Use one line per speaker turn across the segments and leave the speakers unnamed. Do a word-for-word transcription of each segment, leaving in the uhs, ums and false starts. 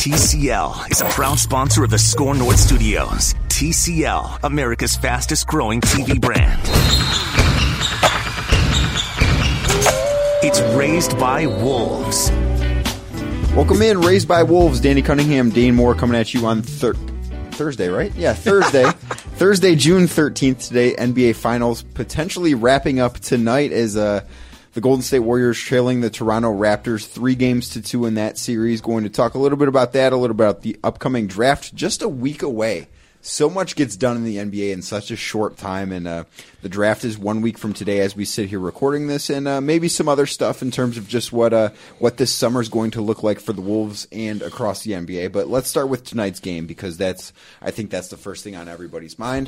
T C L is a proud sponsor of the Score North Studios. T C L, America's fastest growing T V brand. It's Raised by Wolves.
Welcome in, Raised by Wolves. Danny Cunningham, Dane Moore coming at you on thir- Thursday, right? Yeah, Thursday. Thursday, June thirteenth today, N B A Finals potentially wrapping up tonight as uh, the Golden State Warriors trailing the Toronto Raptors three games to two in that series. Going to talk a little bit about that, a little bit about the upcoming draft just a week away. So much gets done in the N B A in such a short time, and uh, the draft is one week from today as we sit here recording this, and uh, maybe some other stuff in terms of just what uh, what this summer is going to look like for the Wolves and across the N B A. But let's start with tonight's game because that's I think that's the first thing on everybody's mind.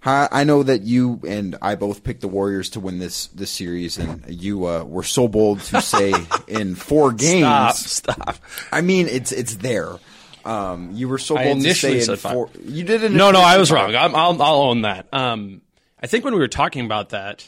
I know that you and I both picked the Warriors to win this this series, and you uh, were so bold to say in four games.
Stop, stop.
I mean, it's it's there. Um, you were so bold to say in four.
Five.
You did it.
No, no, I was wrong. I'm, I'll, I'll own that. Um, I think when we were talking about that,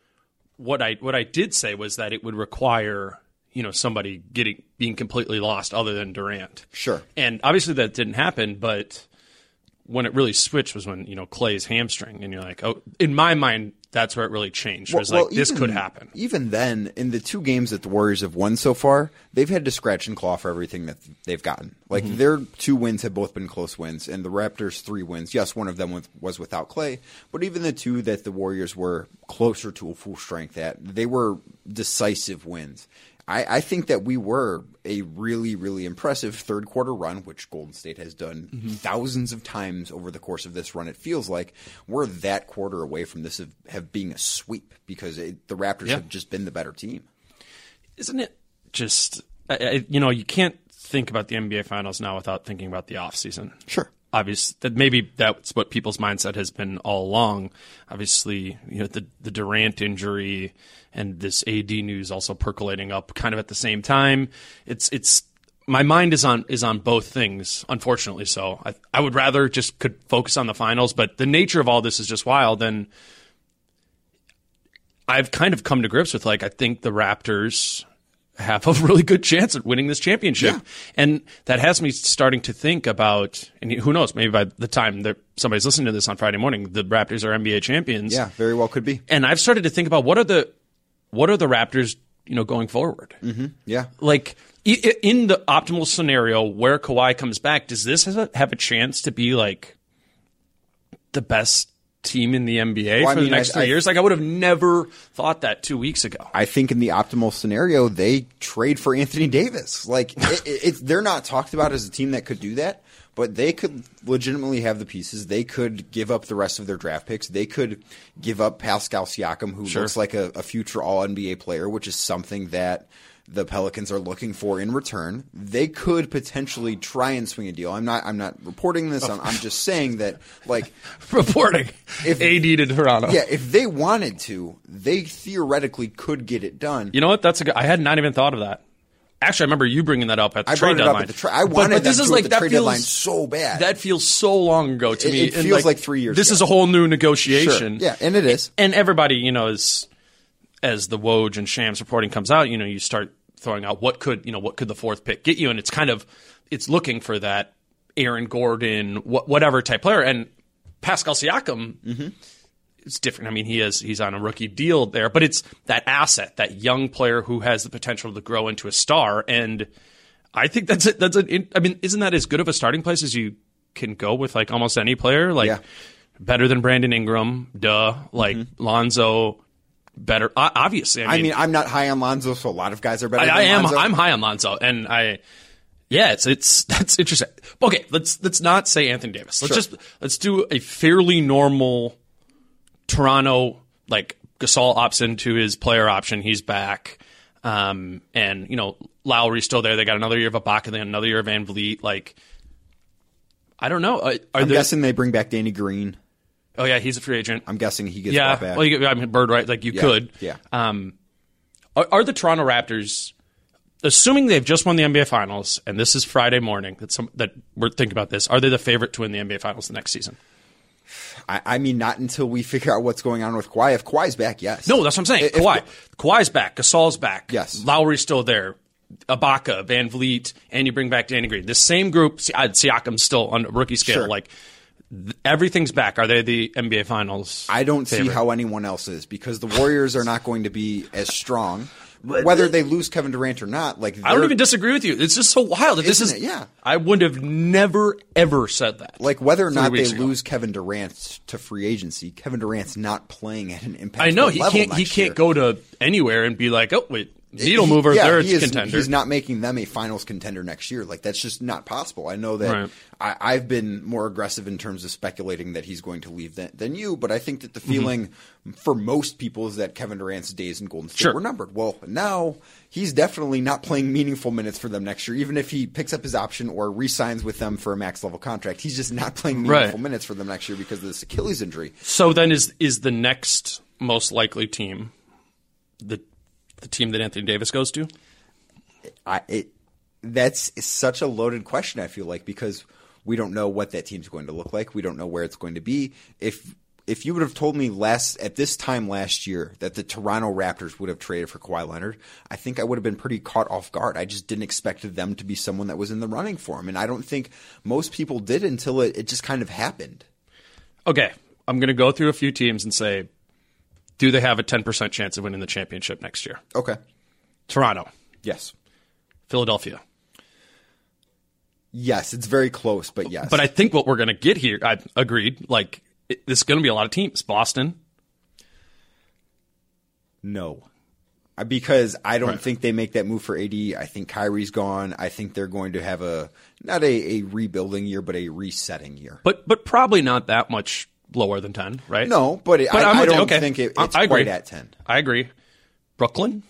what I what I did say was that it would require you know somebody getting being completely lost other than Durant.
Sure.
And obviously that didn't happen, but when it really switched was when you know Klay's hamstring, and you're like, oh, in my mind, that's where it really changed. It was well, like, well, this
even,
could happen.
Even then, in the two games that the Warriors have won so far, they've had to scratch and claw for everything that they've gotten. Like, mm-hmm. their two wins have both been close wins, and the Raptors' three wins, yes, one of them was, was without Klay, but even the two that the Warriors were closer to a full strength at, they were decisive wins. I, I think that we were a really, really impressive third quarter run, which Golden State has done mm-hmm. thousands of times over the course of this run. It feels like we're that quarter away from this of, have being a sweep because it, the Raptors yeah. have just been the better team.
Isn't it just I, you know you can't think about the N B A Finals now without thinking about the offseason.
Sure.
Obviously, that maybe that's what people's mindset has been all along. Obviously, you know the the Durant injury and this A D news also percolating up kind of at the same time. It's it's my mind is on is on both things. Unfortunately, so I I would rather just could focus on the finals, but the nature of all this is just wild. And I've kind of come to grips with like I think the Raptors have a really good chance at winning this championship. Yeah. And that has me starting to think about, and who knows, maybe by the time that somebody's listening to this on Friday morning, the Raptors are N B A champions.
Yeah, very well could be.
And I've started to think about what are the what are the Raptors, you know, going forward?
Mm-hmm. Yeah.
Like in the optimal scenario where Kawhi comes back, does this have a, have a chance to be like the best team in the N B A well, for I mean, the next I, three I, years? Like, I would have never thought that two weeks ago.
I think in the optimal scenario, they trade for Anthony Davis. Like, it, it, they're not talked about as a team that could do that, but they could legitimately have the pieces. They could give up the rest of their draft picks. They could give up Pascal Siakam, who
sure.
looks like a, a future All N B A player, which is something that the Pelicans are looking for in return. They could potentially try and swing a deal. I'm not. I'm not reporting this. I'm, I'm just saying that, like,
reporting. If A D to Toronto,
yeah, if they wanted to, they theoretically could get it done.
You know what? That's a good. I had not even thought of that. Actually, I remember you bringing that up at the
I
trade
brought it
deadline.
Up at the tra- I wanted
but, but this
them
is
to
like
at the
that
trade
feels,
deadline so bad.
That feels so long ago to
it,
me.
It
and
feels
like,
like three years.
This
ago.
is a whole new negotiation.
Sure. Yeah, and it is.
And everybody, you know, is as the Woj and Shams reporting comes out, you know, you start throwing out what could you know what could the fourth pick get you, and it's kind of it's looking for that Aaron Gordon, wh- whatever type player, and Pascal Siakam. Mm-hmm. It's different. I mean, he is he's on a rookie deal there, but it's that asset, that young player who has the potential to grow into a star, and I think that's it. That's a, I mean, isn't that as good of a starting place as you can go with like almost any player? Like
yeah.
better than Brandon Ingram, duh. Like mm-hmm. Lonzo. Better, obviously. I mean,
I mean, I'm not high on Lonzo, so a lot of guys are better.
I,
than
I am.
Lonzo.
I'm high on Lonzo, and I, yeah, it's it's that's interesting. Okay, let's let's not say Anthony Davis. Let's
sure.
just let's do a fairly normal Toronto, like Gasol opts into his player option. He's back, um, and you know Lowry's still there. They got another year of Ibaka, then another year of Van Vliet. Like, I don't know. Are
I'm
there,
guessing they bring back Danny Green.
Oh yeah, he's a free agent.
I'm guessing he gets
yeah.
brought back.
Well, you, I mean, Bird, right? Like you
yeah.
could.
Yeah.
Um, are, are the Toronto Raptors, assuming they've just won the N B A Finals, and this is Friday morning that some that we're thinking about this, are they the favorite to win the N B A Finals the next season?
I, I mean, not until we figure out what's going on with Kawhi. If Kawhi's back, yes.
No, that's what I'm saying.
If,
Kawhi, Kawhi's back. Gasol's back.
Yes.
Lowry's still there. Ibaka, Van Vliet, and you bring back Danny Green. The same group, Siakam's still on rookie scale.
Sure.
Like, th- everything's back. Are they the N B A Finals?
I don't
favorite?
see how anyone else is because the Warriors are not going to be as strong. Whether they lose Kevin Durant or not, like
I don't even disagree with you. It's just so wild that this is.
It? Yeah,
I would have never ever said that.
Like whether or not they
ago.
lose Kevin Durant to free agency, Kevin Durant's not playing at an impact.
I know he
level
can't.
next
He can't
year.
go to anywhere and be like, oh wait, needle mover,
yeah,
they're
he is,
contender.
He's not making them a finals contender next year. Like that's just not possible. I know that
Right.
I, I've been more aggressive in terms of speculating that he's going to leave than, than you, but I think that the feeling mm-hmm. for most people is that Kevin Durant's days in Golden State
Sure.
were numbered. Well, now he's definitely not playing meaningful minutes for them next year. Even if he picks up his option or re-signs with them for a max level contract, he's just not playing meaningful
Right.
minutes for them next year because of this Achilles injury.
So then, is is the next most likely team the the team that Anthony Davis goes to?
I it that's such a loaded question, I feel like, because we don't know what that team's going to look like. We don't know where it's going to be. If if you would have told me last at this time last year that the Toronto Raptors would have traded for Kawhi Leonard, I think I would have been pretty caught off guard. I just didn't expect them to be someone that was in the running for him. And I don't think most people did until it, it just kind of happened.
Okay, I'm going to go through a few teams and say, do they have a ten percent chance of winning the championship next year?
Okay.
Toronto.
Yes.
Philadelphia.
Yes, it's very close, but yes.
But I think what we're going to get here, I agreed, like, it, this is going to be a lot of teams. Boston.
No. Uh, Because I don't
Right.
think they make that move for A D. I think Kyrie's gone. I think they're going to have a not a, a rebuilding year, but a resetting year.
But but probably not that much lower than ten, right?
No, but, it,
But
I,
I'm
I
with you.
don't
Okay.
think it,
I-
it's
I agree.
quite at ten.
I agree. Brooklyn?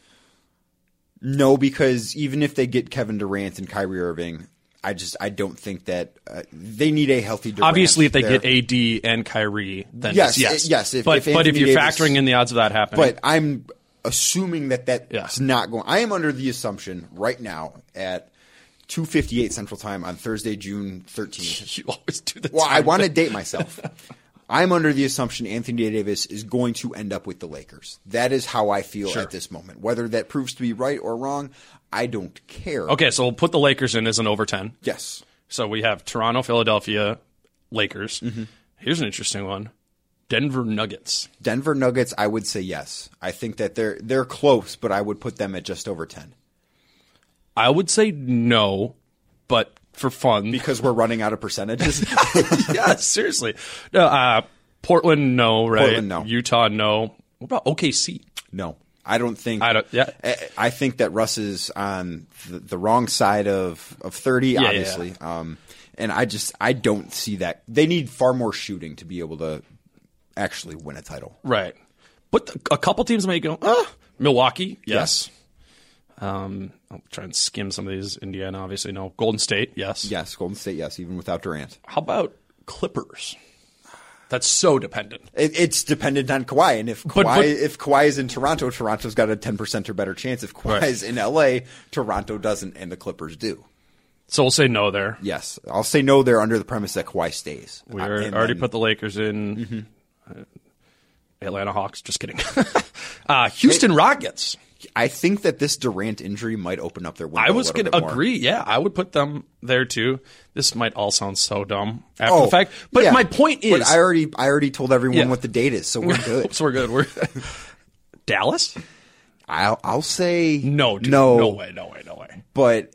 No, because even if they get Kevin Durant and Kyrie Irving, I just I don't think that uh, they need a healthy Durant.
Obviously, if they
there.
get A D and Kyrie, then
Yes,
yes.
uh, yes, if-
but
if
but if
Anthony
you're
Davis-
factoring in the odds of that happening.
But I'm assuming that that's
Yeah.
not going. I am under the assumption right now at two fifty-eight Central Time on Thursday, June thirteenth.
you always do the
Well, I
time
want to
thing.
date myself. I'm under the assumption Anthony Davis is going to end up with the Lakers. That is how I feel
Sure.
at this moment. Whether that proves to be right or wrong, I don't care.
Okay, so we'll put the Lakers in as an over ten.
Yes.
So we have Toronto, Philadelphia, Lakers.
Mm-hmm.
Here's an interesting one. Denver Nuggets.
Denver Nuggets, I would say yes. I think that they're they're close, but I would put them at just over ten.
I would say no, but for fun.
Because we're running out of percentages.
yeah, seriously. No, uh, Portland, no, right?
Portland, no.
Utah, no. What about O K C?
No. I don't think
I don't- yeah.
I, I think that Russ is on the, the wrong side of, of thirty,
Yeah,
obviously. Um, and I just I don't see that. They need far more shooting to be able to actually win a title.
Right. But th- a couple teams might go, ah, Milwaukee, yes. Um, I'll try and skim some of these. Indiana, obviously, no. Golden State, yes.
Yes, Golden State, yes, even without Durant.
How about Clippers? That's so dependent.
It, it's dependent on Kawhi, and if Kawhi
but-
if Kawhi is in Toronto, Toronto's got a ten percent or better chance. If Kawhi
Right.
is in L A, Toronto doesn't, and the Clippers do.
So we'll say no there.
Yes, I'll say no there under the premise that Kawhi stays.
We
Uh,
are-
and
already
then-
put the Lakers in. Uh, Atlanta Hawks, just kidding. uh, Houston Rockets.
I think that this Durant injury might open up their window.
I was
a little
going
bit
to
more.
agree. Yeah, I would put them there too. This might all sound so dumb after
Oh,
the fact, but
yeah.
my point is,
But I already, I already told everyone
Yeah.
what the date is, so we're good.
so we're good. We're Dallas.
I'll, I'll say
No, dude,
no,
no way, no way, no way.
but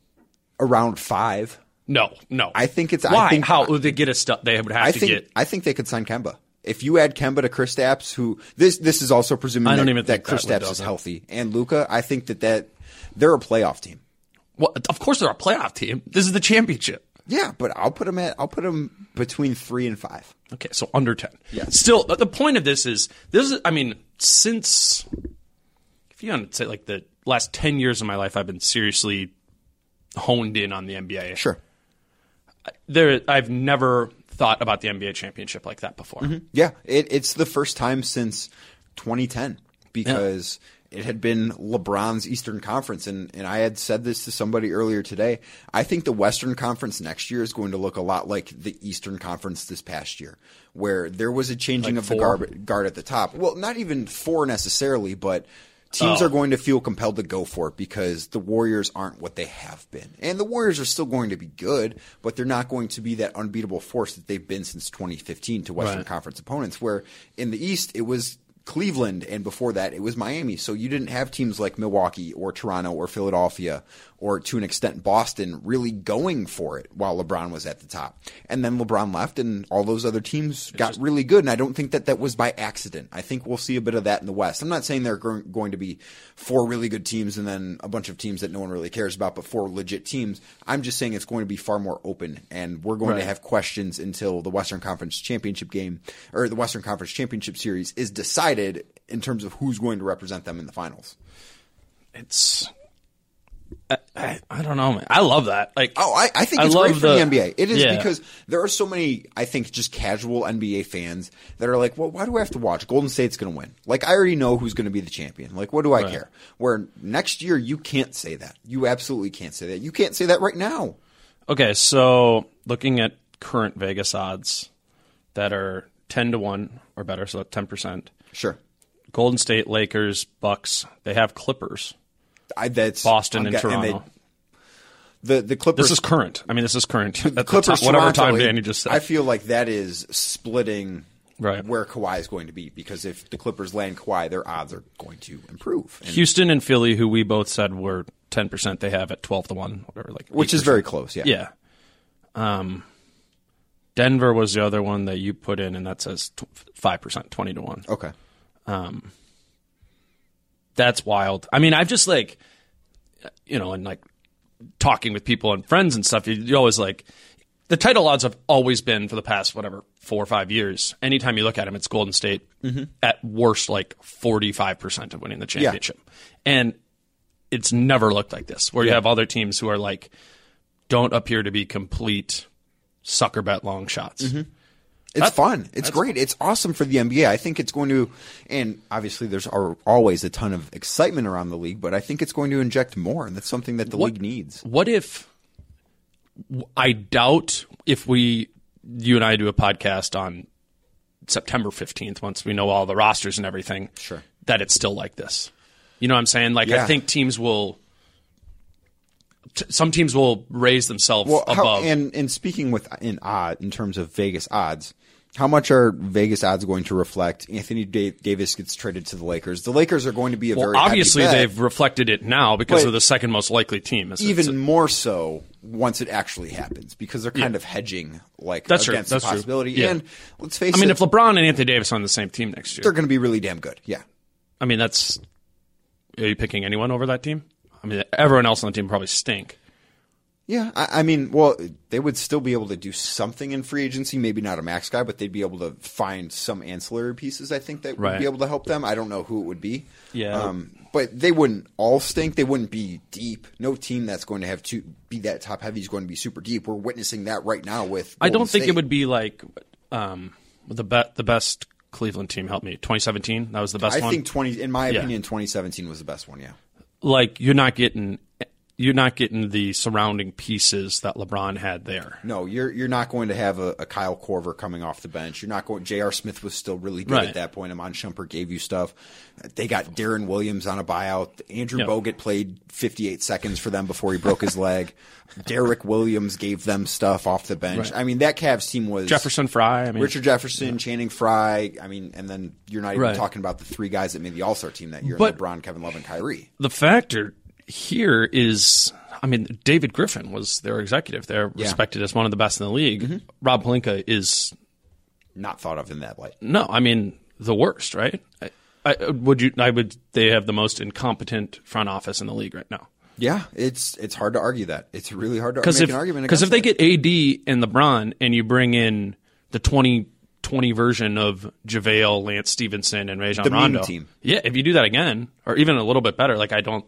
around five.
No, no.
I think it's- I
why.
think-
How would they get a stuff? They would have
I
to
think,
get.
I think they could sign Kemba. If you add Kemba to Kristaps, who this this is also presuming
I don't
that,
even
that
think that would
Kristaps
do
is
it.
healthy, and Luka, I think that that they're a playoff team.
Well, of course, they're a playoff team. This is the championship.
Yeah, but I'll put them at I'll put them between three and five.
Okay, so under ten.
Yeah.
Still, the point of this is this is. I mean, since if you want to say like the last ten years of my life, I've been seriously honed in on the N B A.
Sure.
There, I've never thought about the N B A championship like that before.
Yeah, it, it's the first time since twenty ten because it had been LeBron's Eastern Conference, and, and I had said this to somebody earlier today. I think the Western Conference next year is going to look a lot like the Eastern Conference this past year, where there was a changing
Like
of the
four?
guard, guard at the top. Well, not even four necessarily, but Teams
Oh.
are going to feel compelled to go for it because the Warriors aren't what they have been. And the Warriors are still going to be good, but they're not going to be that unbeatable force that they've been since twenty fifteen to Western
Right.
Conference opponents, where in the East it was Cleveland, and before that it was Miami. So you didn't have teams like Milwaukee or Toronto or Philadelphia or, to an extent, Boston really going for it while LeBron was at the top. And then LeBron left, and all those other teams got
just-
really good, and I don't think that that was by accident. I think we'll see a bit of that in the West. I'm not saying there are going to be four really good teams and then a bunch of teams that no one really cares about, but four legit teams. I'm just saying it's going to be far more open, and we're going
Right.
to have questions until the Western Conference Championship game, or the Western Conference Championship Series is decided in terms of who's going to represent them in the finals.
It's I, I, I don't know, man. I love that. Like,
Oh, I, I think
I
it's
love
great for the,
the-
N B A. It is
yeah.
because there are so many, I think, just casual N B A fans that are like, well, why do I have to watch? Golden State's going to win. Like, I already know who's going to be the champion. Like, what do I
Right.
care? Where next year, you can't say that. You absolutely can't say that. You can't say that right now.
okay, so looking at current Vegas odds that are ten to one or better, so ten percent.
Sure.
Golden State, Lakers, Bucks. They have Clippers,
I, that's
Boston,
I'm
and
get-
Toronto.
they- the, the Clippers.
This is current. I mean, this is current. At
the
the
Clippers,
time- whatever
Toronto,
time
it-
Danny just said.
I feel like that is splitting
Right.
where Kawhi is going to be, because if the Clippers land Kawhi, their odds are going to improve. And-
Houston and Philly, who we both said were ten percent, they have at twelve to one, whatever, like
which is
eight percent.
very close, yeah.
Yeah. Um, Denver was the other one that you put in, and that says five percent, twenty to one.
Okay.
That's wild. I mean, I've just like, you know, and like talking with people and friends and stuff, you, you always like, the title odds have always been for the past, whatever, four or five years. Anytime you look at them, it's Golden State at worst, like forty-five percent of winning the championship. And it's never looked like this, where you
Yeah.
have other teams who are like, don't appear to be complete sucker bet long shots.
It's
That-
fun. It's great. It's awesome for the N B A. I think it's going to, and obviously there's al- always a ton of excitement around the league, but I think it's going to inject more, and that's something that the
What-
league needs.
What if I doubt if we, you and I do a podcast on September fifteenth, once we know all the rosters and everything,
Sure.
that it's still like this. You know what I'm saying? Like,
Yeah.
I think teams will, t- some teams will raise themselves
Well, how,
above.
and and speaking with in odd in terms of Vegas odds, how much are Vegas odds going to reflect Anthony Da- Davis gets traded to the Lakers? The Lakers are going to be a
well,
very
obviously
heavy bet,
they've reflected it now because
But
of the second most likely team. It's-
even
it's-
more so once it actually happens, because they're kind
Yeah.
of hedging like
That's true.
against
That's
the
true.
possibility.
Yeah.
And let's face
I mean,
it,
if LeBron and Anthony Davis are on the same team next year,
they're going to be really damn good. Yeah.
I mean, that's, are you picking anyone over that team? I mean, everyone else on the team probably stink.
Yeah, I, I mean, well, they would still be able to do something in free agency. Maybe not a max guy, but they'd be able to find some ancillary pieces, I think, that would
Right.
be able to help them. I don't know who it would be.
Yeah.
Um, but they wouldn't all stink. They wouldn't be deep. No team that's going to have to be that top heavy is going to be super deep. We're witnessing that right now with
I
Golden
don't think
State.
it would be like um, the be- the best Cleveland team. Help me, twenty seventeen. That was the best
I
one.
think twenty. In my
Yeah.
opinion, twenty seventeen was the best one. Yeah.
Like you're not getting you're not getting the surrounding pieces that LeBron had there.
No, you're you're not going to have a, a Kyle Korver coming off the bench. You're not going. J R. Smith was still really good
Right.
at that point. Amon Shumpert gave you stuff. They got Darren Williams on a buyout. Andrew
Yep.
Bogut played fifty-eight seconds for them before he broke his leg. Derek Williams gave them stuff off the bench.
Right.
I mean, that Cavs team was
Jefferson Fry. I mean,
Richard Jefferson, Channing Frye. I mean, and then you're not even
Right.
talking about the three guys that made the All Star team that year:
But-
LeBron, Kevin Love, and Kyrie.
the factor here is, I mean, David Griffin was their executive. They're
Yeah.
respected as one of the best in the league.
Mm-hmm.
Rob Pelinka is
Not thought of in that light.
no, I mean the worst, right? I, I, would you? I would. They have the most incompetent front office in the league right now.
Yeah, it's it's hard to argue that. It's really hard to
Because
make
if
an argument.
because if
against
they
that.
get A D and LeBron and you bring in the twenty twenty version of JaVale, Lance Stevenson, and Rajon
The meme
Rondo,
team.
yeah, if you do that again, or even a little bit better, like I don't,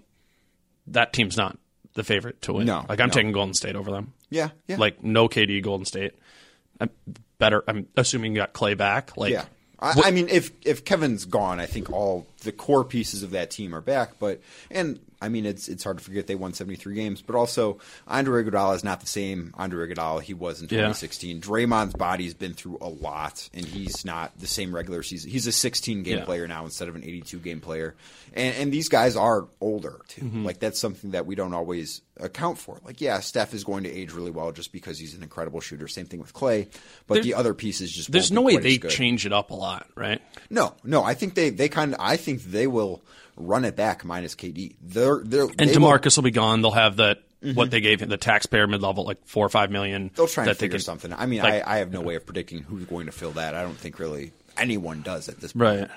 that team's not the favorite to win.
No,
like I'm
no.
taking Golden State over them.
yeah, yeah,
Like no K D, Golden State. I'm better. I'm assuming you got Clay back. Like
yeah. I, I mean, if if Kevin's gone, I think all the core pieces of that team are back. But and I mean, it's it's hard to forget they won seventy-three games, but also Andre Iguodala is not the same Andre Iguodala he was in twenty sixteen. Yeah. Draymond's body's been through a lot, and he's not the same regular season. He's a sixteen-game yeah. player now instead of an eighty-two-game player. And, and these guys are older, too. Mm-hmm. Like, that's something that we don't always account for. Like, yeah, Steph is going to age really well just because he's an incredible shooter. Same thing with Clay. But there's, the other pieces just
There's no way they change it up a lot, right?
No, no. I think they, they kind of – I think they will run it back minus K D. They're, they're,
and they DeMarcus will, will be gone. They'll have that mm-hmm. – what they gave him, the taxpayer mid-level, like four or five million.
They'll try and figure
can,
something. I mean, like, I, I have no way of predicting who's going to fill that. I don't think really anyone does at this point.
Right.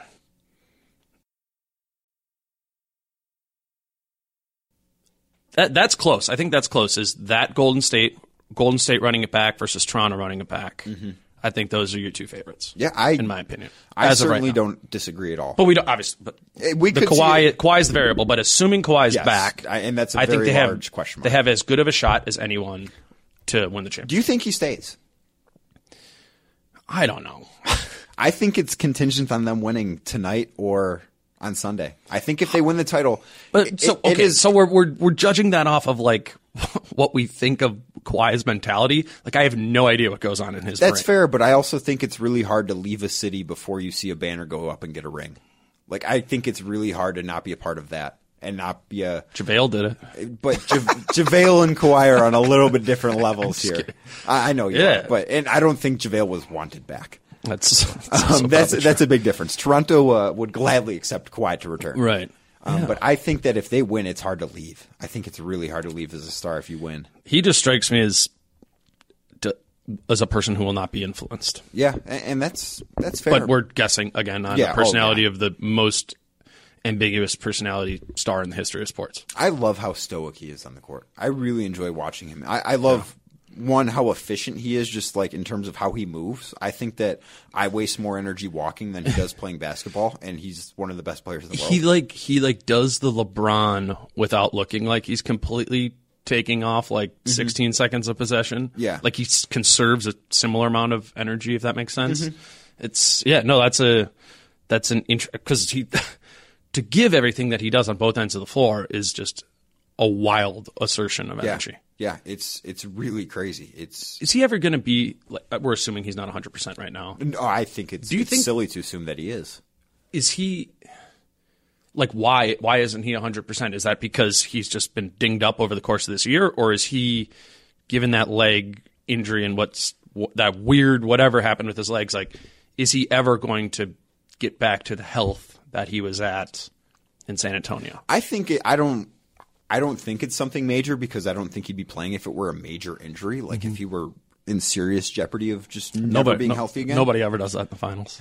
That, that's close. I think that's close. Is that Golden State, Golden State running it back versus Toronto running it back? Mm-hmm. I think those are your two favorites.
Yeah, I,
in my opinion,
I as certainly right don't disagree at all.
But we don't obviously. But we the Kawhi, Kawhi is the variable. But assuming Kawhi's
yes,
back,
I, and that's a
I
very
think they
large
have,
question mark.
They have as good of a shot as anyone to win the championship.
Do you think he stays?
I don't know.
I think it's contingent on them winning tonight or on Sunday. I think if they win the title,
but
it,
so okay,
it is,
so we're we're we're judging that off of like what we think of Kawhi's mentality. Like I have no idea what goes on in his.
That's
brain.
fair, but I also think it's really hard to leave a city before you see a banner go up and get a ring. Like I think it's really hard to not be a part of that and not be a.
JaVale did it,
but Ja- JaVale and Kawhi are on a little bit different levels here. I, I know, you
yeah,
are, but and I don't think JaVale was wanted back.
That's that's,
um, that's, that's a big difference. Toronto uh, would gladly accept Kawhi to return.
Right.
Um,
yeah.
But I think that if they win, it's hard to leave. I think it's really hard to leave as a star if you win.
He just strikes me as as a person who will not be influenced.
Yeah, and, and that's that's fair.
But we're guessing, again, on
yeah,
the personality
oh, yeah.
of the most ambiguous personality star in the history of sports.
I love how stoic he is on the court. I really enjoy watching him. I, I love... Yeah. One, how efficient he is, just like in terms of how he moves. I think that I waste more energy walking than he does playing basketball, and he's one of the best players in the world.
He like he like does the LeBron without looking like he's completely taking off like mm-hmm. sixteen seconds of possession.
Yeah,
like he conserves a similar amount of energy, if that makes sense.
Mm-hmm.
It's yeah, no, that's a that's an because he to give everything that he does on both ends of the floor is just a wild assertion of energy.
Yeah. Yeah, it's it's really crazy. It's
is he ever going to be? Like, we're assuming he's not one hundred percent right now.
No, I think it's,
Do you
it's
think,
silly to assume that he is.
Is he like why? Why isn't he one hundred percent? Is that because he's just been dinged up over the course of this year, or is he given that leg injury and what's that weird whatever happened with his legs? Like, is he ever going to get back to the health that he was at in San Antonio?
I think it, I don't. I don't think it's something major because I don't think he'd be playing if it were a major injury. Like mm-hmm. if he were in serious jeopardy of just never nobody, being
no,
healthy again.
Nobody ever does that in the finals.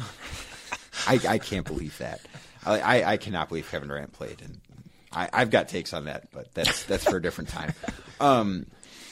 I, I can't believe that. I, I, I cannot believe Kevin Durant played. And I, I've got takes on that, but that's that's for a different time. Um,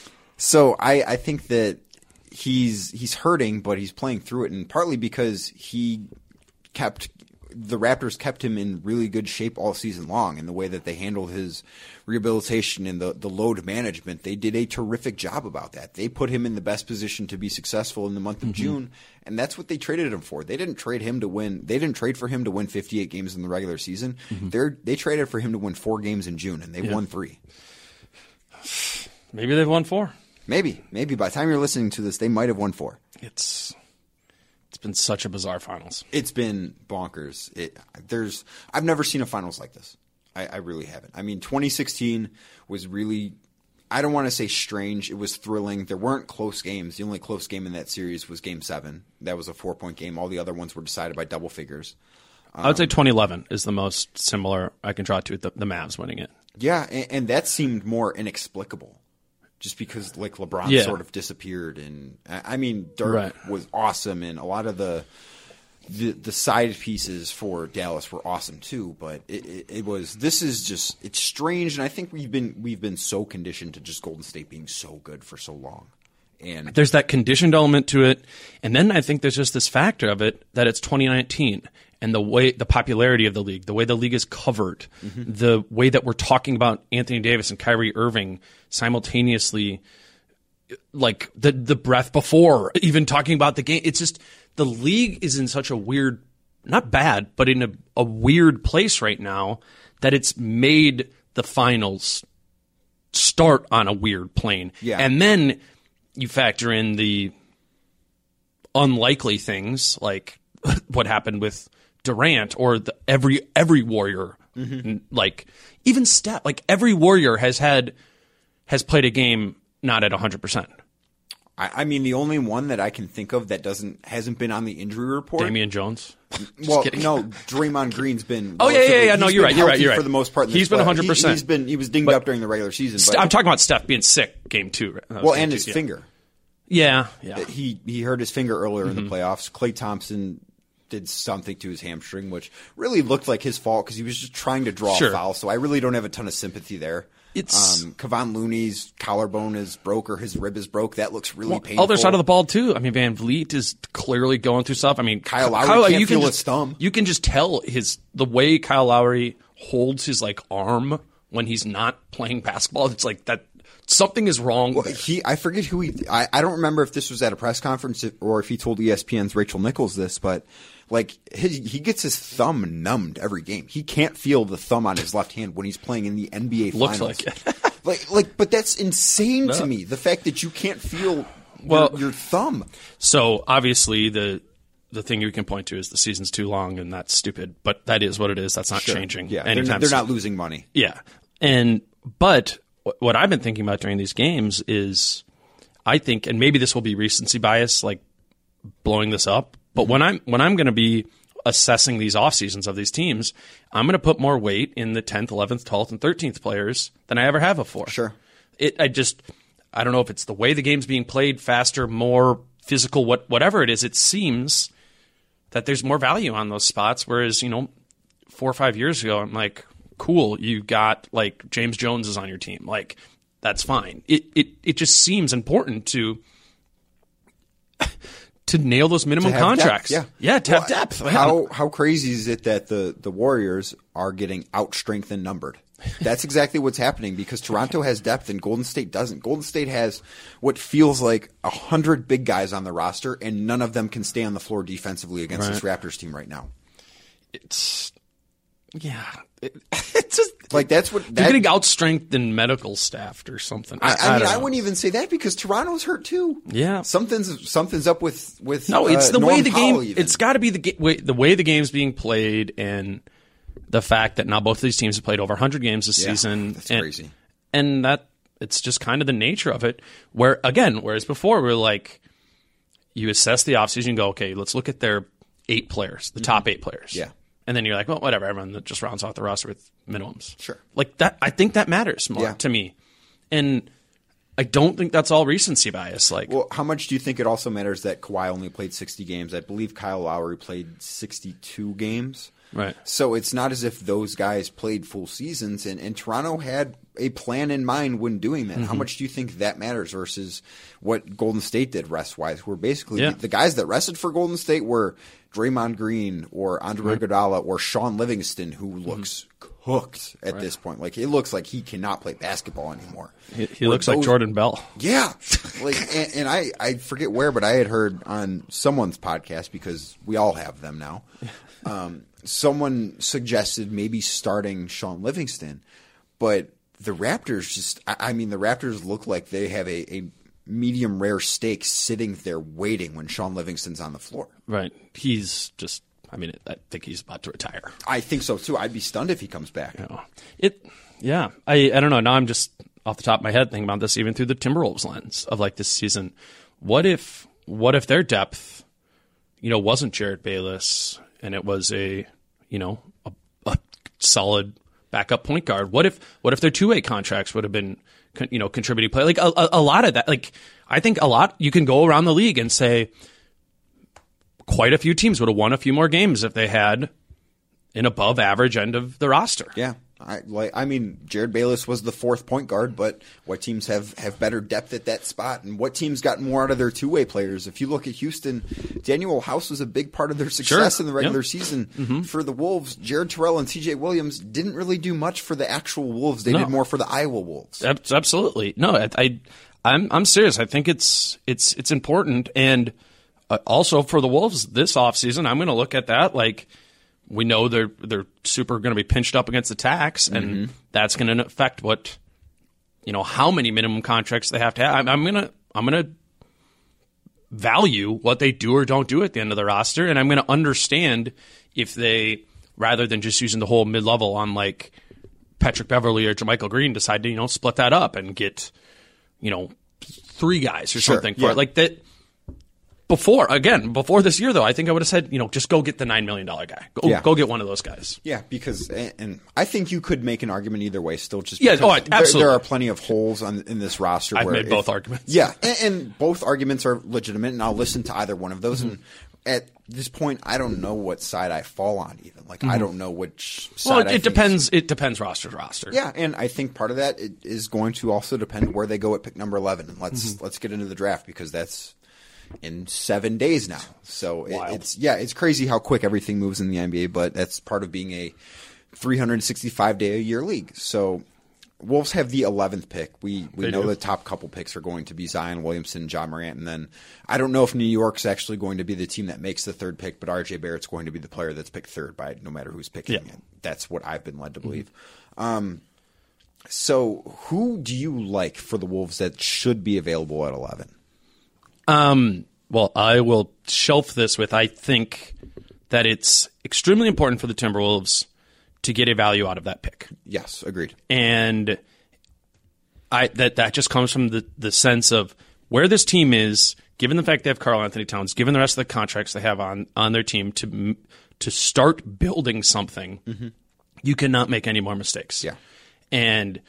so I, I think that he's he's hurting, but he's playing through it, and partly because he kept – the Raptors kept him in really good shape all season long, and the way that they handled his rehabilitation and the, the load management, they did a terrific job about that. They put him in the best position to be successful in the month of mm-hmm. June, and that's what they traded him for. They didn't trade him to win. They didn't trade for him to win fifty-eight games in the regular season. Mm-hmm. They they traded for him to win four games in June, and they yeah. won three.
Maybe they've won four.
Maybe, maybe by the time you're listening to this, they might have won four.
It's. It's been such a bizarre finals.
It's been bonkers. It, there's I've never seen a finals like this. I, I really haven't. I mean, twenty sixteen was really – I don't want to say strange. It was thrilling. There weren't close games. The only close game in that series was Game seven. That was a four-point game. All the other ones were decided by double figures. Um,
I would say twenty eleven is the most similar I can draw to the, the Mavs winning it.
Yeah, and, and that seemed more inexplicable. Just because, like, LeBron
yeah.
sort of disappeared, and I mean, Dirk
right.
was awesome, and a lot of the, the the side pieces for Dallas were awesome too. But it, it, it was this is just it's strange, and I think we've been we've been so conditioned to just Golden State being so good for so long. And
there's that conditioned element to it, and then I think there's just this factor of it that it's twenty nineteen. And the way the popularity of the league, the way the league is covered, mm-hmm. the way that we're talking about Anthony Davis and Kyrie Irving simultaneously, like the the breath before even talking about the game. It's just the league is in such a weird, not bad, but in a, a weird place right now that it's made the finals start on a weird plane.
Yeah.
And then you factor in the unlikely things like what happened with Durant or the, every every Warrior, mm-hmm. like even Steph, like every Warrior has had has played a game not at one hundred percent.
I, I mean, the only one that I can think of that doesn't hasn't been on the injury report.
Damian Jones.
Well, no, Draymond Green's been.
Oh yeah, yeah, yeah. No, you're right. You're right. You're right.
For the most part, in
he's been one hundred percent.
He, he's been he was dinged
but,
up during the regular season. But,
I'm talking about Steph being sick game two. Right?
Well,
game
and
two,
his
yeah.
finger.
Yeah, yeah.
He he hurt his finger earlier
mm-hmm.
in the playoffs. Klay Thompson did something to his hamstring, which really looked like his fault because he was just trying to draw
sure.
a foul. So I really don't have a ton of sympathy there.
It's
um, Kevon Looney's collarbone is broke or his rib is broke. That looks really
well,
painful.
Other side of the ball too. I mean, Van Vliet is clearly going through stuff. I mean,
Kyle Lowry
Kyle,
can't
you
feel
can
his
just,
thumb.
You can just tell his the way Kyle Lowry holds his like arm when he's not playing basketball. It's like that something is wrong.
Well, he, I forget who he. I, I don't remember if this was at a press conference or if he told E S P N's Rachel Nichols this, but like his, he gets his thumb numbed every game. He can't feel the thumb on his left hand when he's playing in the N B A
Looks
finals.
like it.
like, like, but that's insane
no.
to me. The fact that you can't feel
well,
your, your thumb.
So obviously the the thing you can point to is the season's too long, and that's stupid. But that is what it is. That's not
Sure.
changing.
Yeah,
anytime
they're, not, they're
soon.
not losing money.
Yeah, and but what I've been thinking about during these games is, I think, and maybe this will be recency bias, like blowing this up. But when I'm when I'm going to be assessing these off seasons of these teams, I'm going to put more weight in the tenth, eleventh, twelfth, and thirteenth players than I ever have before.
Sure.
It. I just. I don't know if it's the way the game's being played, faster, more physical, what whatever it is. It seems that there's more value on those spots. Whereas, you know, four or five years ago, I'm like, cool, you got like James Jones is on your team. Like, that's fine. It it it just seems important to to nail those minimum
To have
contracts.
depth,
yeah, yeah, to
Well,
have depth.
How how crazy is it that the, the Warriors are getting outstrengthened and numbered? That's exactly what's happening because Toronto has depth and Golden State doesn't. Golden State has what feels like a hundred big guys on the roster, and none of them can stay on the floor defensively against
Right.
this Raptors team right now.
It's yeah, it, it's just
Like that's what
they're
that,
getting outstrengthened and medical staffed or something. I,
I, I mean,
don't
I
know.
wouldn't even say that because Toronto's hurt too.
Yeah.
something's something's up with with
No, it's
uh,
the way
Norm
the
Powell
game.
even.
It's got to be the ga- way, the way the game's being played, and the fact that now both of these teams have played over one hundred games this
Yeah,
season.
that's
and,
crazy.
And that it's just kind of the nature of it. Where again, whereas before we are like, you assess the offseason and go, okay, let's look at their eight players, the top eight players.
Yeah.
And then you're like, well, whatever. Everyone that just rounds off the roster with minimums.
Sure.
Like that. I think that matters more
Yeah.
to me, and I don't think that's all recency bias. Like,
Well, how much do you think it also matters that Kawhi only played sixty games? I believe Kyle Lowry played sixty-two games.
right.
So it's not as if those guys played full seasons, and, and Toronto had a plan in mind when doing that.
Mm-hmm.
How much do you think that matters versus what Golden State did rest-wise? Where basically
Yeah.
the, the guys that rested for Golden State were Draymond Green or Andre Iguodala or Sean Livingston, who looks cooked at this point. Like, it looks like he cannot play basketball anymore.
He, he
Where
looks like
those-
Jordan Bell.
Yeah, like, and, and I, I forget where, but I had heard on someone's podcast because we all have them now. Um, someone suggested maybe starting Sean Livingston, but the Raptors just, I, I mean, the Raptors look like they have a, a medium rare steak sitting there waiting when Sean Livingston's on the floor.
Right. He's just. I mean, I think he's about to retire.
I think so too. I'd be stunned if he comes back.
You know, it. Yeah. I. I don't know. Now I'm just off the top of my head thinking about this, even through the Timberwolves lens of like this season. What if? What if their depth, you know, wasn't Jared Bayless and it was a, you know, a, a solid backup point guard? What if? What if their two way contracts would have been, you know, contributing play? Like a, a, a lot of that. Like I think a lot. You can go around the league and say, quite a few teams would have won a few more games if they had an above average end of the roster.
Yeah. I like. I mean, Jared Bayless was the fourth point guard, but what teams have, have better depth at that spot, and what teams got more out of their two way players? If you look at Houston, Daniel House was a big part of their success
Sure.
in the regular
Yep.
season.
Mm-hmm.
For the Wolves, Jared Terrell and T J Williams didn't really do much for the actual Wolves. They
No.
did more for the Iowa Wolves.
Ab- Absolutely. No, I, I I'm I'm serious. I think it's it's it's important, and uh, also for the Wolves this offseason, I'm going to look at that like we know they're they're super going to be pinched up against the tax, and mm-hmm. that's going to affect what, you know, how many minimum contracts they have to have. I'm, I'm gonna I'm gonna value what they do or don't do at the end of the roster, and I'm gonna understand if they, rather than just using the whole mid level on like Patrick Beverley or JaMychal Green, decide to, you know, split that up and get, you know, three guys or
sure,
something for
yeah.
it. Like that. Before, again, before this year, though, I think I would have said, you know, just go get the nine million dollars guy. Go,
yeah.
go get one of those guys.
Yeah, because, and, and I think you could make an argument either way still. Just
yeah, oh,
absolutely. There, there are plenty of holes on, in this roster.
I've
where
made
if,
both arguments.
Yeah, and, and both arguments are legitimate, and I'll listen to either one of those. Mm-hmm. And at this point, I don't know what side I fall on even. Like,
mm-hmm.
I don't know which side
Well, it,
I
it depends. It depends roster to roster.
Yeah, and I think part of that is going to also depend where they go at pick number eleven. And let's mm-hmm. let's get into the draft, because that's in seven days now. So it, it's yeah, it's crazy how quick everything moves in the N B A, but that's part of being a three hundred sixty-five day a year league. So Wolves have the eleventh pick. We we they know do. the top couple picks are going to be Zion Williamson, John Morant, and then I don't know if New York's actually going to be the team that makes the third pick, but R J Barrett's going to be the player that's picked third by no matter who's picking
yeah.
it. That's what I've been led to believe. Mm-hmm. Um, so who do you like for the Wolves that should be available at eleven?
Um, well, I will shelf this with, I think that it's extremely important for the Timberwolves to get a value out of that pick.
Yes, agreed.
And I that that just comes from the, the sense of where this team is, given the fact they have Karl Anthony Towns, given the rest of the contracts they have on, on their team, to to start building something, mm-hmm. you cannot make any more mistakes.
Yeah. And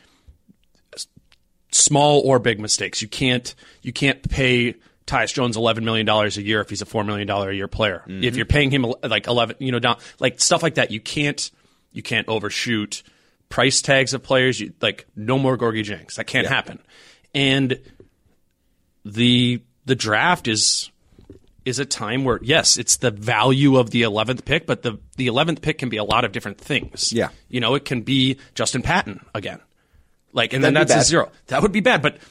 small or big mistakes. You can't you can't pay Tyus Jones eleven million dollars a year if he's a four million dollars a year player. Mm-hmm. If you're paying him like eleven, you know, down, like stuff like that, you can't you can't overshoot price tags of players. You, like no more Gorgie Jenks. That can't yeah. happen. And the the draft is is a time where, yes, it's the value of the eleventh pick, but the the eleventh pick can be a lot of different things.
Yeah.
You know, it can be Justin Patton again. Like, and That'd then that's a zero. That would be bad, but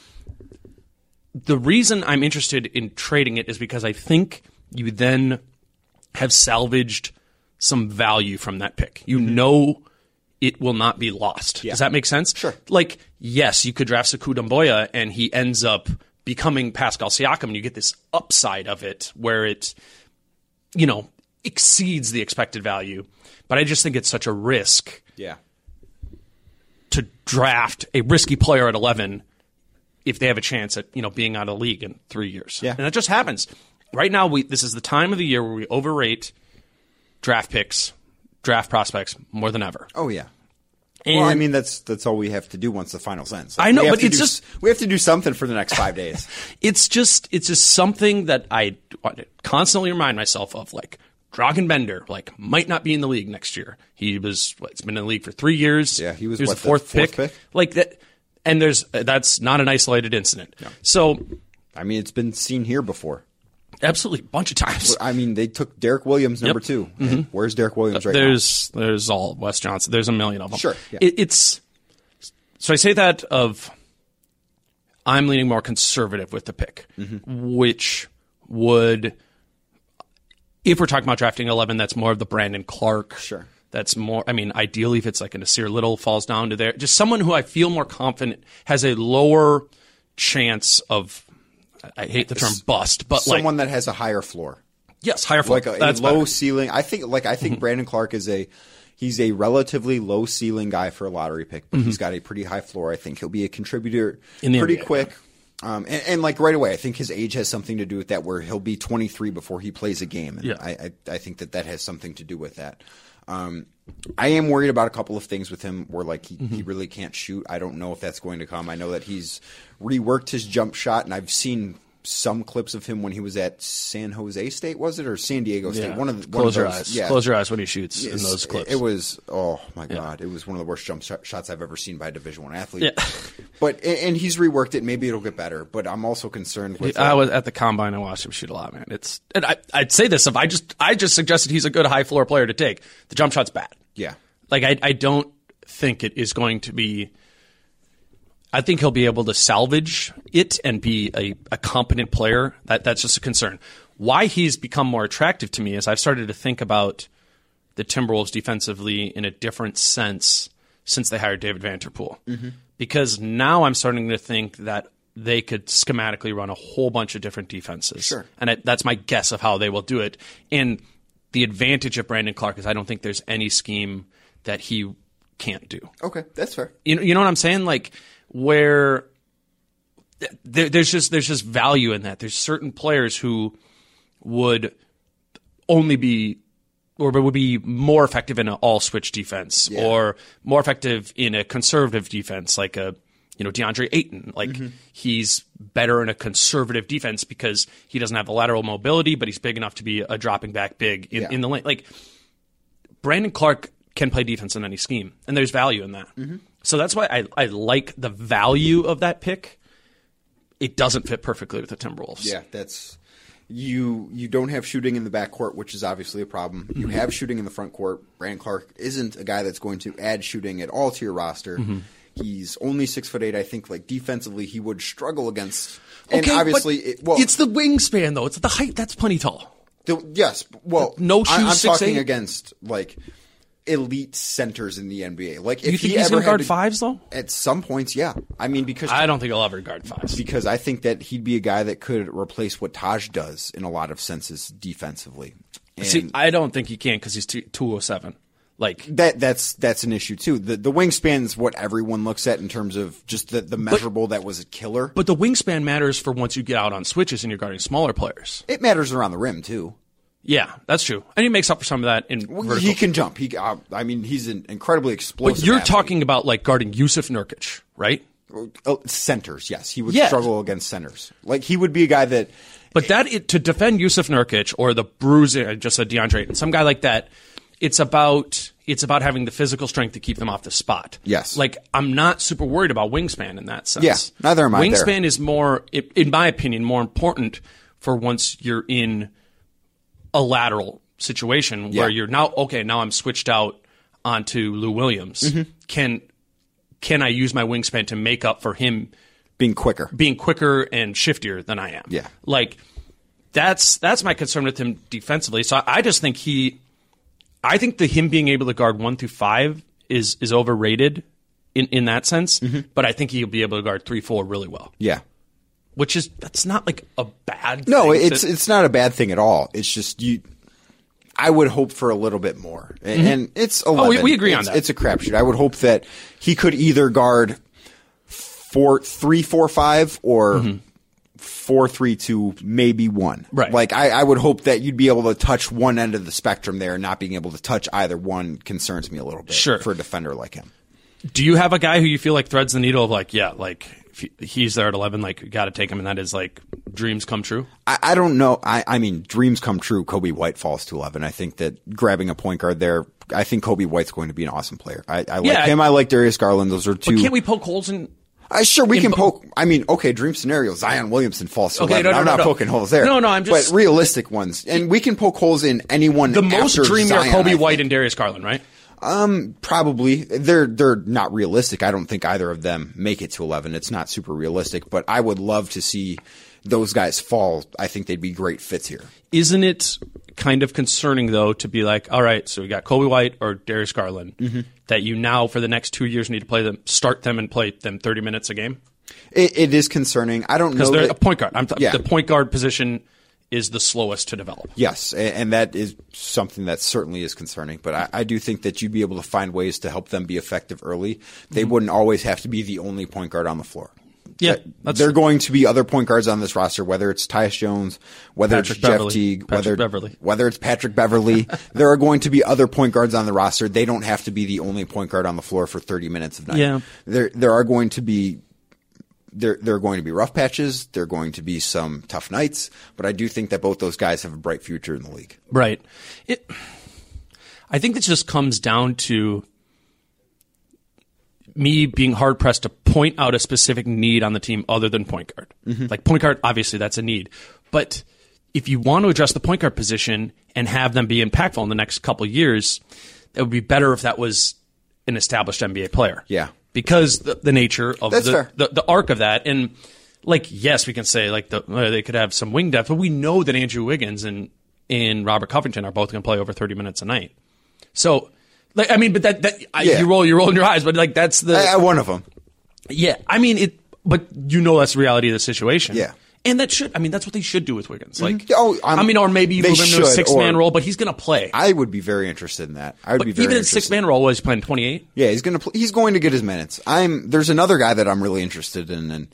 the reason I'm interested in trading it is because I think you then have salvaged some value from that pick. You mm-hmm. know it will not be lost. Yeah. Does that make sense?
Sure.
Like, yes, you could draft Sekou Doumbouya and he ends up becoming Pascal Siakam, and you get this upside of it where it, you know, exceeds the expected value. But I just think it's such a risk
yeah.
to draft a risky player at eleven if they have a chance at, you know, being out of the league in three years.
Yeah.
And that just happens. Right now, we this is the time of the year where we overrate draft picks, draft prospects more than ever.
Oh, yeah.
And
well, I mean, that's that's all we have to do once the finals ends. Like,
I know, but it's
do,
just
we have to do something for the next five days.
It's just it's just something that I constantly remind myself of. Like Dragan Bender, like might not be in the league next year. He was what, it's been in the league for three years.
Yeah, he was,
he was
what,
the fourth,
the fourth
pick.
pick.
Like that, and there's that's not an isolated incident. No. So,
I mean, it's been seen here before.
Absolutely, a bunch of times.
I mean, they took Derek Williams number
yep.
two.
Mm-hmm.
Where's Derek Williams right
there's,
now?
There's there's all Wes Johnson. There's a million of them.
Sure. Yeah.
It, it's so I say that of I'm leaning more conservative with the pick, mm-hmm. which would, if we're talking about drafting eleven, that's more of the Brandon Clark.
Sure.
That's more, I mean, ideally if it's like a Nasir Little falls down to there, just someone who I feel more confident has a lower chance of, I hate the term bust, but
someone
like,
that has a higher floor.
Yes, higher floor.
Like a,
That's
a low
better.
ceiling. I think like I think mm-hmm. Brandon Clark is a he's a relatively low ceiling guy for a lottery pick, but mm-hmm. he's got a pretty high floor. I think he'll be a contributor
In the
pretty
N B A,
quick.
Yeah.
Um, and, and like right away, I think his age has something to do with that, where he'll be twenty-three before he plays a game. And
yeah.
I, I, I think that that has something to do with that. Um, I am worried about a couple of things with him where like he, mm-hmm. he really can't shoot. I don't know if that's going to come. I know that he's reworked his jump shot, and I've seen some clips of him when he was at San Jose State, was it, or San Diego State?
Yeah.
One of the
close
one of
your
those,
eyes.
Yeah.
Close your eyes when he shoots
Yes,
in those clips.
It was oh my
yeah.
god, it was one of the worst jump sh- shots I've ever seen by a Division One athlete.
Yeah.
But and, and he's reworked it. Maybe it'll get better. But I'm also concerned with.
I
uh,
was at the combine. I watched him shoot a lot, man. It's and I, I'd say this if I just I just suggested he's a good high floor player to take. The jump shot's bad.
Yeah.
Like I I don't think it is going to be. I think he'll be able to salvage it and be a, a competent player. That that's just a concern. Why he's become more attractive to me is I've started to think about the Timberwolves defensively in a different sense since they hired David Vanterpool. Mm-hmm. Because now I'm starting to think that they could schematically run a whole bunch of different defenses.
Sure.
And I, that's my guess of how they will do it. And the advantage of Brandon Clarke is I don't think there's any scheme that he can't do.
Okay, that's fair.
You know, you know what I'm saying? Like, where there, there's just there's just value in that. There's certain players who would only be or would be more effective in an all-switch defense
yeah.
or more effective in a conservative defense, like a you know DeAndre Ayton. Like mm-hmm. he's better in a conservative defense because he doesn't have the lateral mobility, but he's big enough to be a dropping back big in,
yeah.
in the lane. Like Brandon Clarke can play defense in any scheme, and there's value in that. Mm-hmm. So that's why I, I like the value of that pick. It doesn't fit perfectly with the Timberwolves.
Yeah, that's you. You don't have shooting in the backcourt, which is obviously a problem. You mm-hmm. have shooting in the front court. Brandon Clarke isn't a guy that's going to add shooting at all to your roster. Mm-hmm. He's only six foot eight. I think, like defensively, he would struggle against. And
okay,
obviously,
but
it, well,
it's the wingspan though. It's the height. That's plenty tall.
The, yes, well,
no shoes.
I, I'm
six,
talking
eight?
against like elite centers in the N B A. Like, if
you think
he
he's
ever
going to guard
to,
fives though?
At some points, yeah. I mean, because
I don't think he'll ever guard fives.
Because I think that he'd be a guy that could replace what Taj does in a lot of senses defensively. And
See, I don't think he can because he's two oh seven. Like
that, that's that's an issue too. The the wingspan's what everyone looks at in terms of just the, the measurable but, that was a killer.
But the wingspan matters for once you get out on switches and you're guarding smaller players.
It matters around the rim too.
Yeah, that's true, and he makes up for some of that in vertical.
He can jump. He, uh, I mean, he's an incredibly explosive.
But you're
athlete.
talking about like guarding Yusuf Nurkic, right?
Uh, centers, yes. He would
yeah.
struggle against centers. Like he would be a guy that.
But that it, to defend Yusuf Nurkic or the bruising, I just said DeAndre Ayton, some guy like that. It's about it's about having the physical strength to keep them off the spot.
Yes.
Like I'm not super worried about wingspan in that sense.
Yeah, neither am I.
Wingspan
there.
is more, in my opinion, more important for once you're in a lateral situation where
yeah.
you're now okay. Now I'm switched out onto Lou Williams. Mm-hmm. Can can I use my wingspan to make up for him
being quicker,
being quicker and shiftier than I am?
Yeah,
like that's that's my concern with him defensively. So I, I just think he, I think the him being able to guard one through five is is overrated in in that sense. Mm-hmm. But I think he'll be able to guard three, four really well.
Yeah.
Which is that's not like a bad thing.
No, it's
to,
it's not a bad thing at all. It's just you. I would hope for a little bit more, and, mm-hmm. and it's eleven.
Oh, we, we agree
it's,
on that.
It's a crapshoot. I would hope that he could either guard four, three, four, five, or mm-hmm. four, three, two, maybe one.
Right.
Like I, I would hope that you'd be able to touch one end of the spectrum there, and not being able to touch either one concerns me a little bit.
Sure.
For a defender like him.
Do you have a guy who you feel like threads the needle of like, yeah, like if he's there at eleven, like you got to take him, and that is like dreams come true?
I, I don't know. I, I mean, dreams come true. Kobe White falls to eleven. I think that grabbing a point guard there, I think Kobe White's going to be an awesome player. I, I like
yeah,
him. I like Darius Garland. Those are two.
But can't we poke holes in?
Uh, sure, we
in
can
po-
poke. I mean, okay, dream scenario. Zion Williamson falls to
okay,
eleven.
no, no,
I'm
no,
not
no.
poking holes there.
No, no, I'm just
but realistic ones, and we can poke holes in anyone.
The most
after
dreamy
Zion,
are Kobe
I
White
think.
and Darius Garland, right?
Um, probably they're they're not realistic. I don't think either of them make it to eleven. It's not super realistic, but I would love to see those guys fall. I think they'd be great fits here.
Isn't it kind of concerning though to be like, all right, so we got Kobe White or Darius Garland mm-hmm. that you now for the next two years need to play them, start them, and play them thirty minutes a game?
It, it is concerning. I don't know
because they're
that,
a point guard. I'm t-
yeah.
The point guard position is the slowest to develop.
Yes, and that is something that certainly is concerning. But I, I do think that you'd be able to find ways to help them be effective early. They mm-hmm. wouldn't always have to be the only point guard on the floor.
Yeah,
that's there are going to be other point guards on this roster, whether it's Tyus Jones, whether
Patrick
it's Jeff
Beverly,
Teague,
Patrick
whether,
Beverly.
whether it's Patrick Beverly. There are going to be other point guards on the roster. They don't have to be the only point guard on the floor for thirty minutes of night.
Yeah.
There, there are going to be There, there are going to be rough patches. There are going to be some tough nights. But I do think that both those guys have a bright future in the league.
Right. It, I think it just comes down to me being hard-pressed to point out a specific need on the team other than point guard. Mm-hmm. Like point guard, obviously that's a need. But if you want to address the point guard position and have them be impactful in the next couple of years, it would be better if that was an established N B A player.
Yeah.
Because the, the nature of
That's
the,
fair.
the the arc of that, and like yes, we can say like the, uh, they could have some wing depth, but we know that Andrew Wiggins and and Robert Covington are both going to play over thirty minutes a night. So, like, I mean, but that, that I,
Yeah.
you roll, you roll in your eyes, but like, that's the,
I, I, one of them.
yeah, I mean, it, but you know, that's the reality of the situation.
Yeah.
And that should, I mean, that's what they should do with Wiggins. Like,
Oh, I'm-
I mean, or maybe you
they
move him to a
should,
six man
or-
role, but he's going to play.
I would be very interested in that. I would
but
be very
even in
interested.
six man role, was he playing twenty-eight?
Yeah, he's gonna pl- he's going to get his minutes. I'm there's another guy that I'm really interested in, and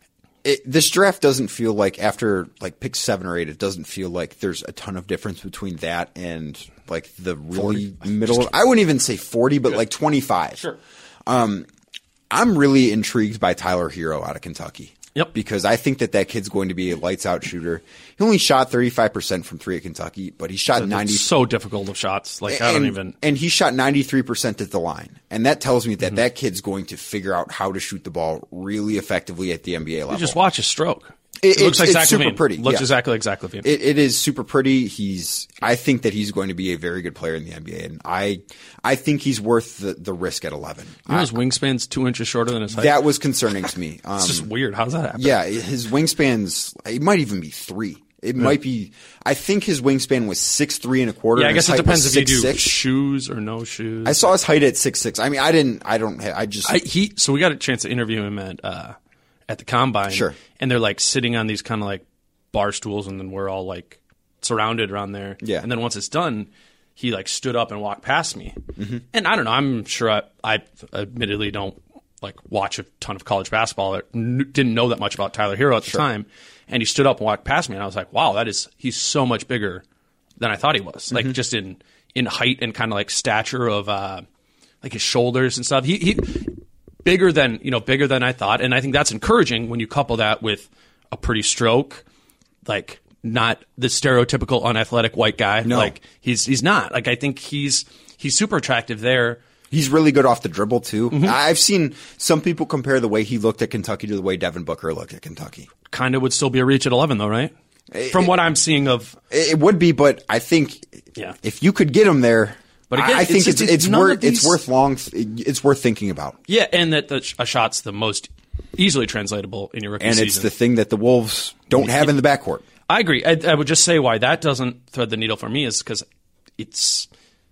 it, this draft doesn't feel like after like pick seven or eight, it doesn't feel like there's a ton of difference between that and like the really middle. I wouldn't even say forty, but like twenty-five.
Sure.
Um, I'm really intrigued by Tyler Hero out of Kentucky.
Yep.
Because I think that that kid's going to be a lights out shooter. He only shot thirty-five percent from three at Kentucky, but he shot ninety.
So difficult of shots. Like, I don't
and,
even.
and he shot ninety-three percent at the line. And that tells me that mm-hmm. that kid's going to figure out how to shoot the ball really effectively at the N B A level.
You just watch his stroke.
It,
it looks
it's,
like
it's
Zach
super
Levine.
pretty.
Looks
yeah.
exactly like Zach Levine.
It, it is super pretty. He's. I think that he's going to be a very good player in the N B A, and I, I think he's worth the, the risk at eleven.
You know his wingspan's two inches shorter than his height.
That was concerning to me. Um,
it's just weird. How does that happen?
Yeah, his wingspan's. It might even be three. It yeah. might be. I think his wingspan was six three and a quarter.
Yeah, I guess it depends if
six,
you do
six.
shoes or no shoes.
I saw his height at six six. I mean, I didn't. I don't. I just.
I, he. So we got a chance to interview him at uh, at the combine.
Sure.
And they're like sitting on these kind of like bar stools, and then we're all like surrounded around there.
Yeah.
And then once it's done, he like stood up and walked past me.
Mm-hmm.
And I don't know. I'm sure I, I admittedly don't like watch a ton of college basketball. Or n- didn't know that much about Tyler Hero at the
Sure.
time. And he stood up and walked past me, and I was like, "Wow, that is he's so much bigger than I thought he was. Like
Mm-hmm.
just in in height and kind of like stature of uh, like his shoulders and stuff. He he bigger than you know bigger than I thought, and I think that's encouraging when you couple that with a pretty stroke, like not the stereotypical unathletic white guy.
No.
Like he's he's not. Like I think he's he's super attractive there.
He's really good off the dribble too.
Mm-hmm.
I've seen some people compare the way he looked at Kentucky to the way Devin Booker looked at Kentucky.
Kind of would still be a reach at eleven though, right?
It,
From what I'm seeing of,
it would be, but I think
Yeah.
if you could get him there,
But again,
I, I think
it's
it's
just-
it's,
it's none
worth
of these-
it's worth long it's worth thinking about.
yeah, and that the, a shot's the most easily translatable in your rookie
And
season.
it's the thing that the Wolves don't have in the backcourt.
I agree. I, I would just say why that doesn't thread the needle for me is because it's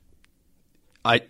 I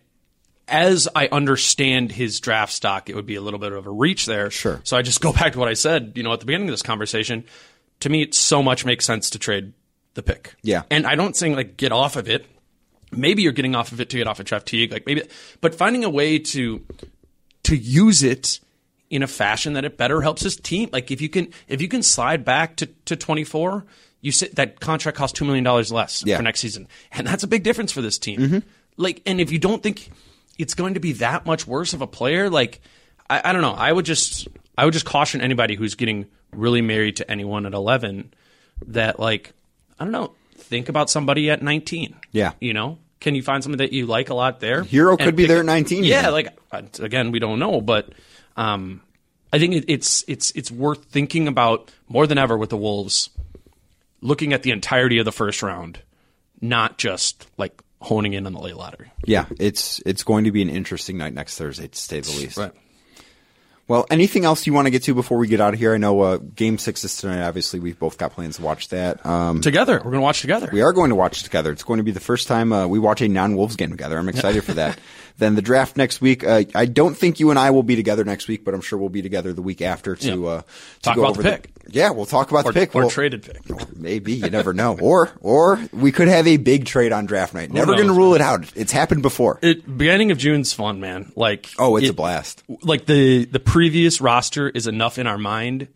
as I understand his draft stock, it would be a little bit of a reach there.
Sure.
So I just go back to what I said, you know, at the beginning of this conversation. To me, it so much makes sense to trade the pick.
Yeah.
And I don't think like get off of it. Maybe you're getting off of it to get off of draft fatigue, like maybe, but finding a way to to use it in a fashion that it better helps his team. Like if you can if you can slide back to, to twenty-four, you sit that contract costs two million dollars less
Yeah.
for next season. And that's a big difference for this team.
Mm-hmm.
Like and if you don't think it's going to be that much worse of a player, like I, I don't know. I would just I would just caution anybody who's getting really married to anyone at eleven that like I don't know, think about somebody at nineteen.
Yeah.
You know? Can you find somebody that you like a lot there?
Hero could
And
be
pick
there
it-
at nineteen.
Yeah,
even.
like uh, again, we don't know, but um, I think it, it's it's it's worth thinking about more than ever with the Wolves, looking at the entirety of the first round, not just like honing in on the late lottery.
Yeah, it's it's going to be an interesting night next Thursday, to say the least.
Right.
Well, anything else you want to get to before we get out of here? I know uh, Game Six is tonight. Obviously, we've both got plans to watch that. Um,
Together, we're going to watch together.
we are going to watch it together. It's going to be the first time uh, we watch a non-Wolves game together. I'm excited for that. Then the draft next week. Uh, I don't think you and I will be together next week, but I'm sure we'll be together the week after to,
Yeah.
uh, to
Talk
go
about
over
the pick.
Yeah, we'll talk about
or,
the pick.
or
We'll-
traded pick.
Maybe, you never know. Or or we could have a big trade on draft night. Never
knows,
going to rule it out. It's happened before.
It, beginning of June's fun, man. Like
Oh, it's
it-
a blast.
Like the the previous roster is enough in our mind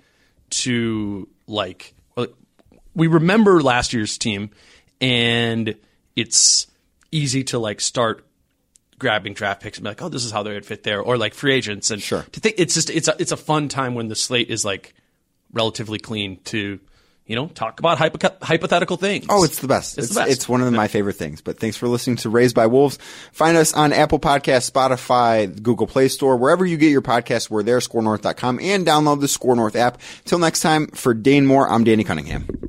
to like we remember last year's team, and it's easy to like start grabbing draft picks and be like, oh, this is how they would fit there, or like free agents, and
Sure.
to think it's just it's a it's a fun time when the slate is like relatively clean to. You know, talk about hypo- hypothetical things.
Oh, it's the best.
It's
It's,
the best.
it's one of my favorite things. But thanks for listening to Raised by Wolves. Find us on Apple Podcasts, Spotify, Google Play Store, wherever you get your podcasts. We're there, score north dot com, and download the Score North app. Till next time, for Dane Moore, I'm Danny Cunningham.